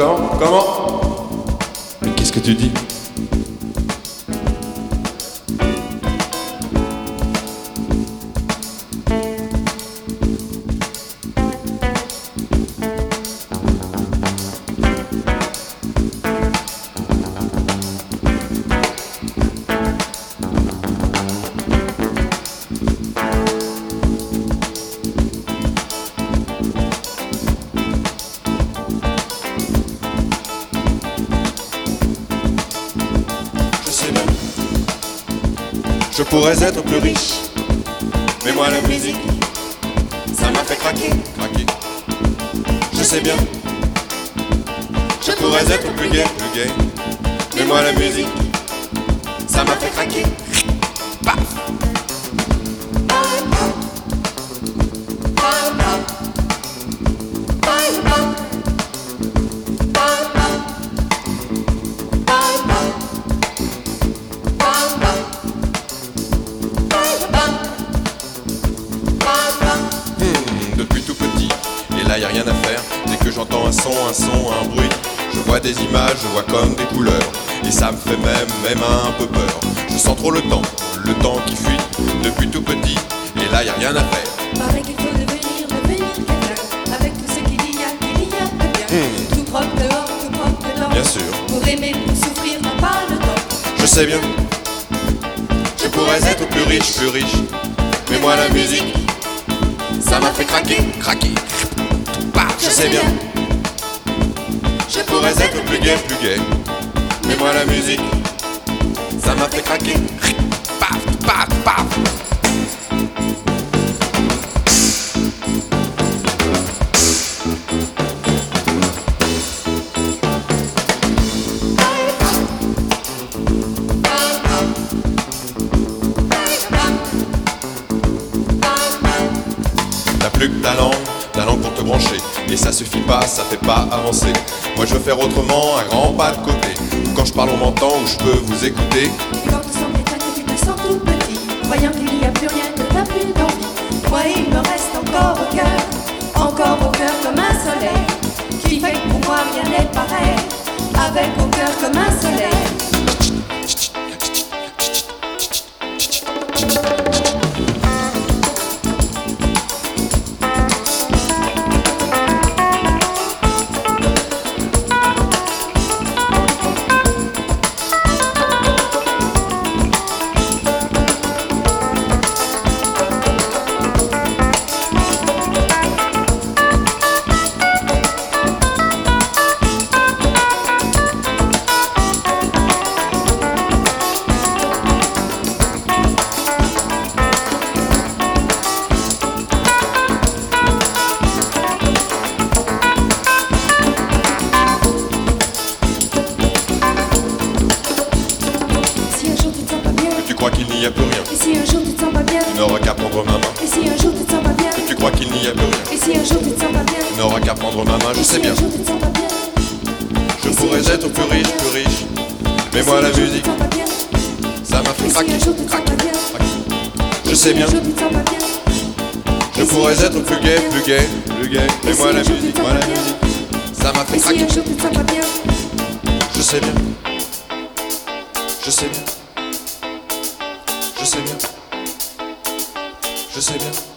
Comment? Mais qu'est-ce que tu dis? Je pourrais être plus riche, mais moi la musique, ça m'a fait craquer. Je sais bien. Je pourrais être plus gay, mais moi la musique, ça m'a fait craquer. Paf. Depuis tout petit, et là y a rien à faire. Dès que j'entends un son, un bruit, je vois des images, je vois comme des couleurs, et ça me fait même un peu peur. Je sens trop le temps qui fuit. Depuis tout petit, et là y a rien à faire. Paraît qu'il faut devenir quelqu'un, avec tout ce qu'il y a de bien. Tout propre dehors, tout propre dedans. Bien sûr. Pour aimer, pour souffrir, n'a pas le temps. Je sais bien. Je pourrais être plus riche, mais moi la musique, ça m'a fait craquer. Paf. Je sais bien. Je pourrais être plus gay, mais moi la musique, ça m'a fait craquer. Paf. T'as plus que ta langue pour te brancher. Et ça suffit pas, ça fait pas avancer. Moi je veux faire autrement, un grand pas de côté. Quand je parle on m'entend, ou je peux vous écouter. Et quand tu sens quelqu'un que tu te sens tout petit, croyant qu'il n'y a plus rien, que t'as plus d'envie. Moi il me reste encore au cœur comme un soleil, qui fait que pour moi rien n'est pareil, avec au cœur comme un soleil. Tu crois qu'il n'y a plus rien. Et si un jour tu te sens pas bien, Tu n'auras qu'à prendre ma main. et si un jour tu te sens pas bien, Tu crois qu'il n'y a plus rien. et si un jour tu te sens pas bien, Tu n'auras qu'à prendre ma main, je sais bien. et si un jour tu te sens pas bien, Je pourrais être plus riche, mais moi la musique, ça m'a fait craquer. Je sais bien. Je pourrais être plus gay, mais moi la musique, ça m'a fait craquer. Je sais bien. Je sais bien. Je sais bien.